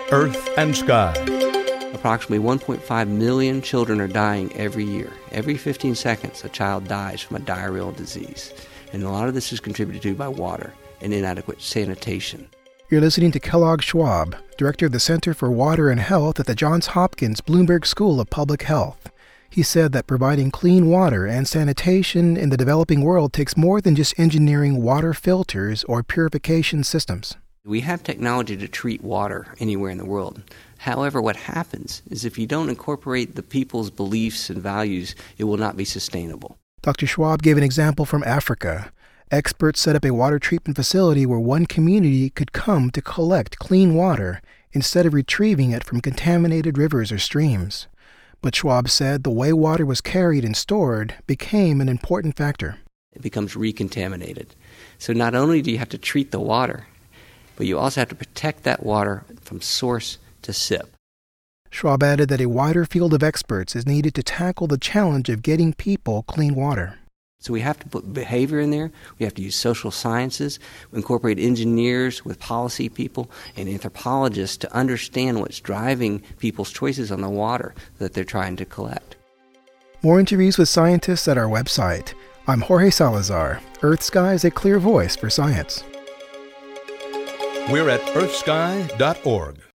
Earth and Sky. Approximately 1.5 million children are dying every year. Every 15 seconds, a child dies from a diarrheal disease. And a lot of this is contributed to by water and inadequate sanitation. You're listening to Kellogg Schwab, director of the Center for Water and Health at the Johns Hopkins Bloomberg School of Public Health. He said that providing clean water and sanitation in the developing world takes more than just engineering water filters or purification systems. We have technology to treat water anywhere in the world. However, what happens is if you don't incorporate the people's beliefs and values, it will not be sustainable. Dr. Schwab gave an example from Africa. Experts set up a water treatment facility where one community could come to collect clean water instead of retrieving it from contaminated rivers or streams. But Schwab said the way water was carried and stored became an important factor. It becomes recontaminated. So not only do you have to treat the water, but you also have to protect that water from source to sip. Schwab added that a wider field of experts is needed to tackle the challenge of getting people clean water. So we have to put behavior in there. We have to use social sciences. We incorporate engineers with policy people and anthropologists to understand what's driving people's choices on the water that they're trying to collect. More interviews with scientists at our website. I'm Jorge Salazar. Earth Sky is a clear voice for science. We're at earthsky.org.